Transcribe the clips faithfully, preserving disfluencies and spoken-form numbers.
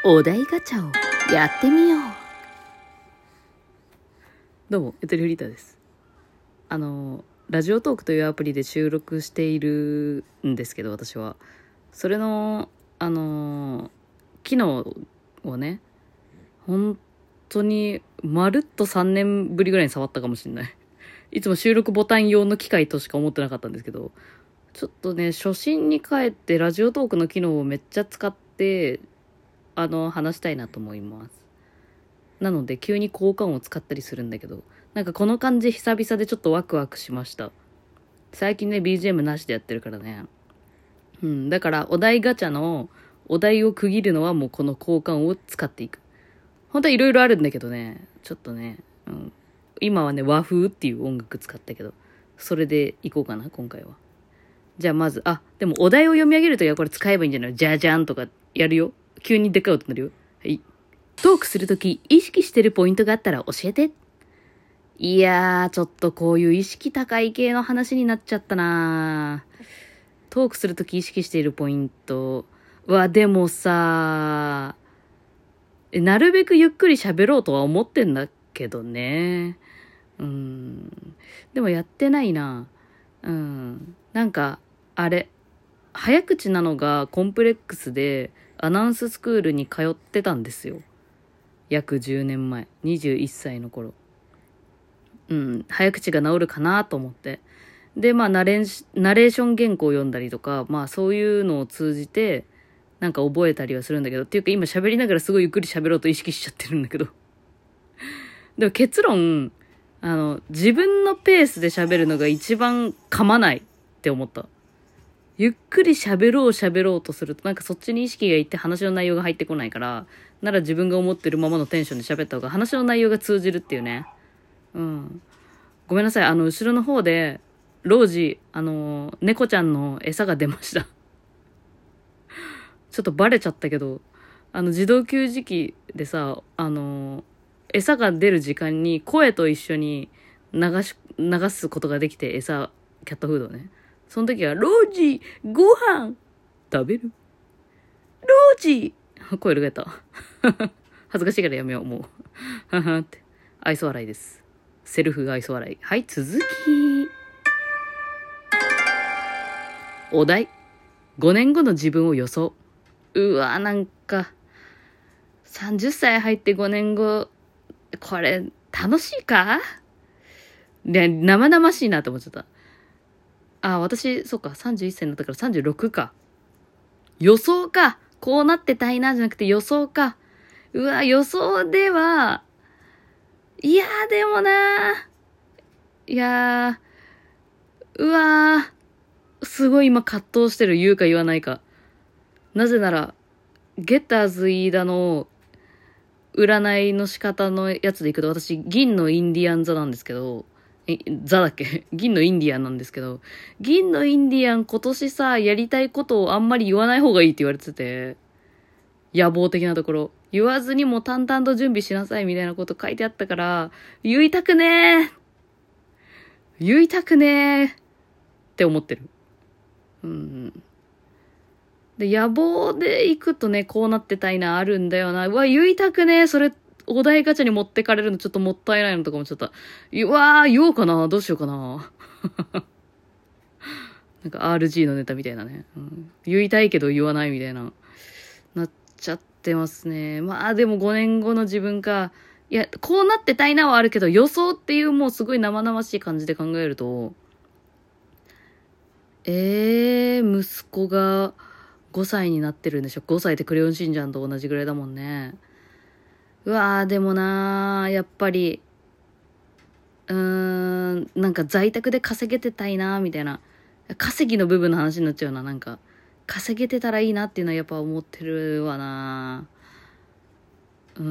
お題ガチャをやってみよう。どうも、エトリフリーターです。あの、ラジオトークというアプリで収録しているんですけど、私は。それの、あの、機能をね、本当に、まるっとさんねんぶりぐらいに触ったかもしれない。いつも収録ボタン用の機械としか思ってなかったんですけど、ちょっとね、初心に帰ってラジオトークの機能をめっちゃ使って、あの、話したいなと思います。なので、急に効果音を使ったりするんだけど、なんかこの感じ久々でちょっとワクワクしました。最近ね、ビージーエム なしでやってるからね。うん、だからお題ガチャのお題を区切るのはもうこの効果音を使っていく。本当はいろいろあるんだけどね、ちょっとね、うん、今はね、和風っていう音楽使ったけど、それでいこうかな、今回は。じゃあまず、あ、でもお題を読み上げるときはこれ使えばいいんじゃない？じゃじゃんとかやるよ。急にでっかい音になるよ。はい。トークするとき意識してるポイントがあったら教えて。いやー、ちょっとこういう意識高い系の話になっちゃったなー。トークするとき意識しているポイントは、でもさー、なるべくゆっくり喋ろうとは思ってんだけどね。うん。でもやってないな。うん。なんか、あれ、早口なのがコンプレックスでアナウンススクールに通ってたんですよ。約じゅうねんまえ、にじゅういっさいの頃。うん、早口が治るかなと思って。で、まあナレー、ナレーション原稿を読んだりとか、まあそういうのを通じて、なんか覚えたりはするんだけど、っていうか今喋りながらすごいゆっくり喋ろうと意識しちゃってるんだけど。でも結論、あの、自分のペースで喋るのが一番噛まないって思った。ゆっくり喋ろう喋ろうとすると、なんかそっちに意識がいって話の内容が入ってこないから、なら自分が思ってるままのテンションで喋った方が話の内容が通じるっていうね。うん。ごめんなさい。あの、後ろの方で、老時、あの、猫ちゃんの餌が出ました。ちょっとバレちゃったけど、あの、自動給餌器でさ、あの、餌が出る時間に声と一緒に流し、流すことができて、餌、キャットフードね。その時は、ロージご飯食べるロージ声が出た。恥ずかしいからやめよう、もう。ははって。愛想笑いです。セルフ愛想笑い。はい、続き。お題。ごねんごの自分を予想。うわ、なんか、さんじゅっさい入ってごねんご、これ、楽しいか？で、生々しいなと思っちゃった。あ、私、そうか、さんじゅういっさいになったからさんじゅうろくか。予想か。こうなってたいなじゃなくて予想か。うわ、予想では、いやーでもなー。いやー、うわー、すごい今葛藤してる。言うか言わないか。なぜなら、ゲッターズ飯田の占いの仕方のやつでいくと、私、銀のインディアン座なんですけど、え、座だっけ銀のインディアンなんですけど、銀のインディアン今年さ、やりたいことをあんまり言わない方がいいって言われてて、野望的なところ。言わずにも淡々と準備しなさいみたいなこと書いてあったから、言いたくねー言いたくねーって思ってる。うん。で、野望で行くとね、こうなってたいな、あるんだよな。うわ、言いたくねーそれ、お題ガチャに持ってかれるのちょっともったいないのとかもちょっと、うわー、言おうかなどうしようかななんか アールジー のネタみたいなね。うん、言いたいけど言わないみたいな。なっちゃってますね。まあでもごねんごの自分か。いや、こうなってたいなはあるけど、予想っていうもうすごい生々しい感じで考えると、えー、息子がごさいになってるんでしょ。ごさいってクレヨンしんちゃんと同じぐらいだもんね。うわー、でもなー、やっぱり、うーん、なんか在宅で稼げてたいなーみたいな。稼ぎの部分の話になっちゃうな、なんか。稼げてたらいいなっていうのはやっぱ思ってるわな。うん。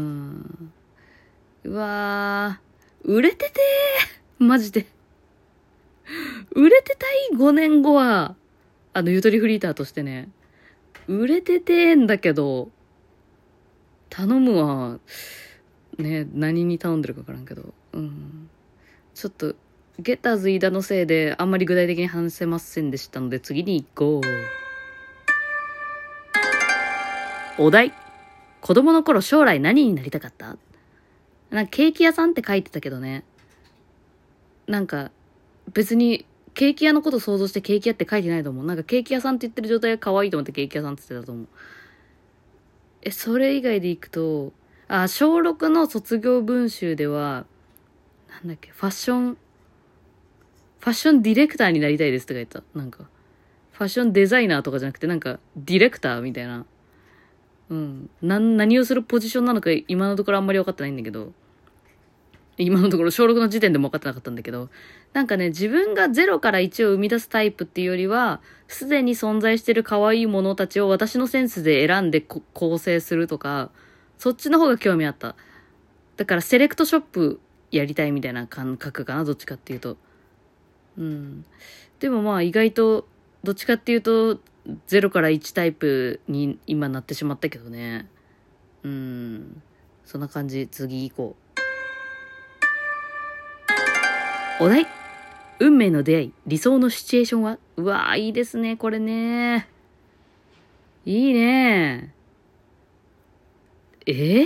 うわー。売れててーマジで。売れてたいごねんごは、あの、ゆとりフリーターとしてね。売れててーんだけど、頼むわ。ね、何に頼んでるかわからんけど。うん。ちょっと、ゲッターズ飯田のせいであんまり具体的に話せませんでしたので次に行こう。お題。 子供の頃将来何になりたかった？なんかケーキ屋さんって書いてたけどね。なんか別にケーキ屋のこと想像してケーキ屋って書いてないと思う。なんかケーキ屋さんって言ってる状態が可愛いと思ってケーキ屋さんって言ってたと思う。え、それ以外でいくと、あ、小ろくの卒業文集では、なんだっけ、ファッション、ファッションディレクターになりたいですって書いてた。なんか、ファッションデザイナーとかじゃなくて、なんか、ディレクターみたいな。うん。な、何をするポジションなのか今のところあんまり分かってないんだけど、今のところ小ろくの時点でも分かってなかったんだけど、なんかね、自分がゼロからいちを生み出すタイプっていうよりは、すでに存在してる可愛いものたちを私のセンスで選んで構成するとか、そっちの方が興味あった。だからセレクトショップやりたいみたいな感覚かな、どっちかっていうと。うん。でもまあ意外と、どっちかっていうと、ゼロからいちタイプに今なってしまったけどね。うん。そんな感じ。次行こう。お題。運命の出会い、理想のシチュエーションは？うわー、いいですね、これね。いいね。え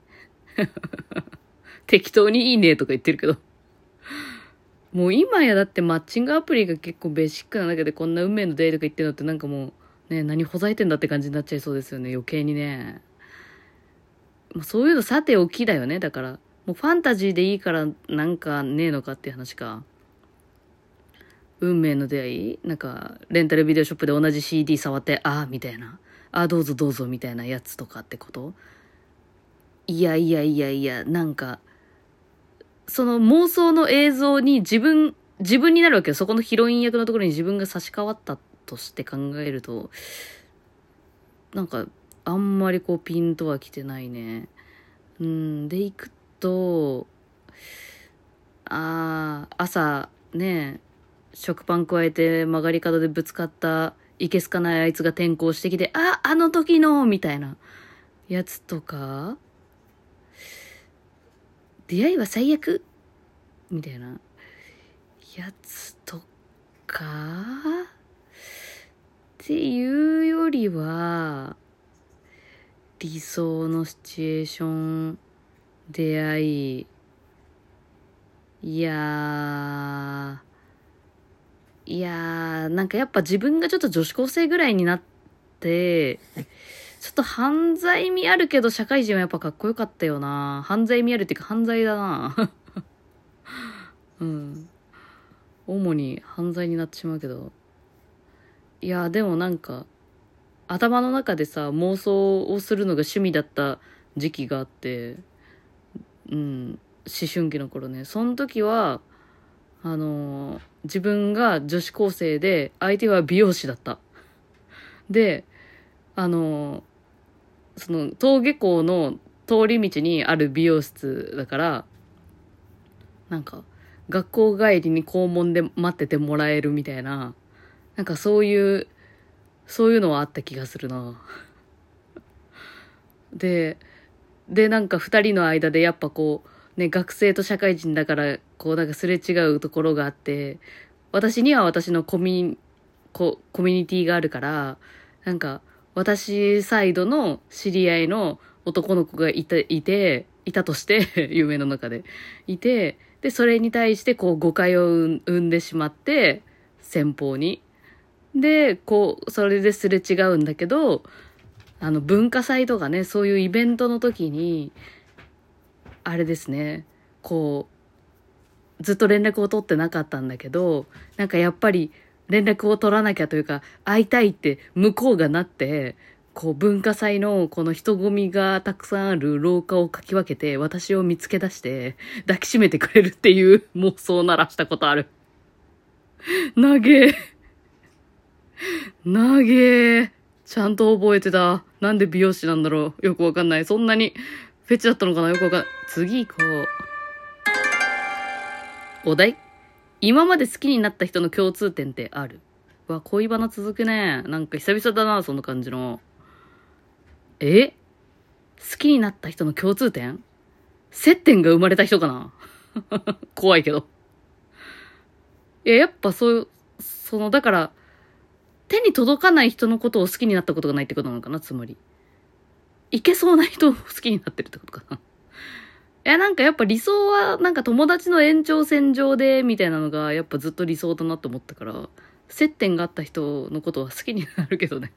適当にいいねとか言ってるけど。もう今やだってマッチングアプリが結構ベーシックなだけでこんな運命の出会いとか言ってるのってなんかもう、ね、何ほざいてんだって感じになっちゃいそうですよね、余計にね。まあ、そういうのさておきだよね、だから。もうファンタジーでいいからなんかねえのかっていう話か。運命の出会いなんか、レンタルビデオショップで同じ シーディー 触って、ああ、みたいな。ああ、どうぞどうぞみたいなやつとかってこと？いやいやいやいや、なんか、その妄想の映像に自分、自分になるわけよ。そこのヒロイン役のところに自分が差し替わったとして考えると、なんか、あんまりこうピンとは来てないね。うん、で、行くと、ああ、朝、ね、食パン加えて曲がり角でぶつかったいけすかないあいつが転校してきて、あ、あの時のみたいなやつとか、出会いは最悪みたいなやつとかっていうよりは、理想のシチュエーション、出会い、いやー、いやー、なんかやっぱ自分がちょっと女子高生ぐらいになって、ちょっと犯罪味あるけど社会人はやっぱかっこよかったよな。犯罪味あるっていうか犯罪だな。うん。主に犯罪になってしまうけど。いや、でもなんか、頭の中でさ、妄想をするのが趣味だった時期があって、うん、思春期の頃ね。その時は、あのー自分が女子高生で、相手は美容師だった。で、あのーその、登下校の通り道にある美容室だから、なんか、学校帰りに校門で待っててもらえるみたいな、なんかそういう、そういうのはあった気がするな。で、で、なんか二人の間でやっぱこう、ね、学生と社会人だから、こうなんかすれ違うところがあって、私には私のコミュ、ココミュニティがあるから、なんか、私サイドの知り合いの男の子がいた、いて、いたとして、夢の中で。いて、で、それに対してこう誤解を生んでしまって、先方に。で、こう、それですれ違うんだけど、あの、文化祭とかね、そういうイベントの時に、あれですね、こう、ずっと連絡を取ってなかったんだけど、なんかやっぱり連絡を取らなきゃというか、会いたいって向こうがなって、こう文化祭のこの人混みがたくさんある廊下をかき分けて、私を見つけ出して抱きしめてくれるっていう妄想を鳴らしたことある。なげー。なげー。ちゃんと覚えてた。なんで美容師なんだろう。よくわかんない。そんなにフェチだったのかなよくわかんない。次行こう。お題。今まで好きになった人の共通点ってある？うわ、恋バナ続くね。なんか久々だな、その感じの。え？好きになった人の共通点？接点が生まれた人かな。怖いけど。いや、やっぱそう、その、だから、手に届かない人のことを好きになったことがないってことなのかな、つまり。 いけそうな人を好きになってるってことかな。いや、なんかやっぱ理想は、なんか友達の延長線上で、みたいなのが、やっぱずっと理想だなと思ったから、接点があった人のことは好きになるけどね。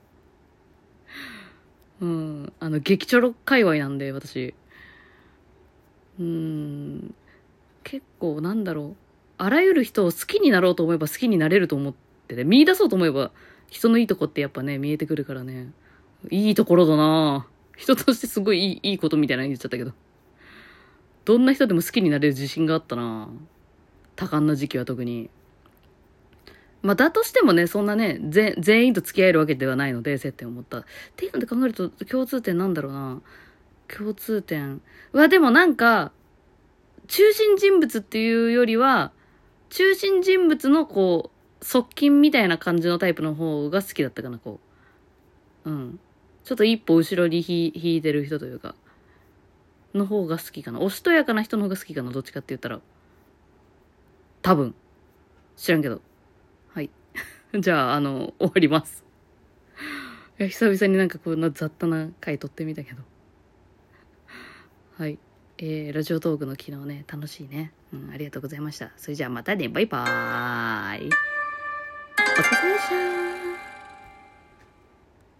うん。あの、激チョロ界隈なんで、私。うーん。結構、なんだろう。あらゆる人を好きになろうと思えば好きになれると思ってて、見出そうと思えば、人のいいとこってやっぱね、見えてくるからね。いいところだな人としてすごいいい、いいことみたいなの言っちゃったけど。どんな人でも好きになれる自信があったな多感な時期は特に。まあ、だとしてもね、そんなね、全、全員と付き合えるわけではないので、接点を持った。っていうので考えると、共通点なんだろうな。共通点。うわ、でもなんか、中心人物っていうよりは、中心人物のこう、側近みたいな感じのタイプの方が好きだったかな、こう。うん。ちょっと一歩後ろに引いてる人というか、の方が好きかな。おしとやかな人の方が好きかな、どっちかって言ったら。多分。知らんけど。はい。じゃあ、あの、終わります。いや、久々になんかこんな雑多な回撮ってみたけど。はい。えー、ラジオトークの機能ね、楽しいね。うん、ありがとうございました。それじゃあまたね、バイバーイ。お疲れ様でした。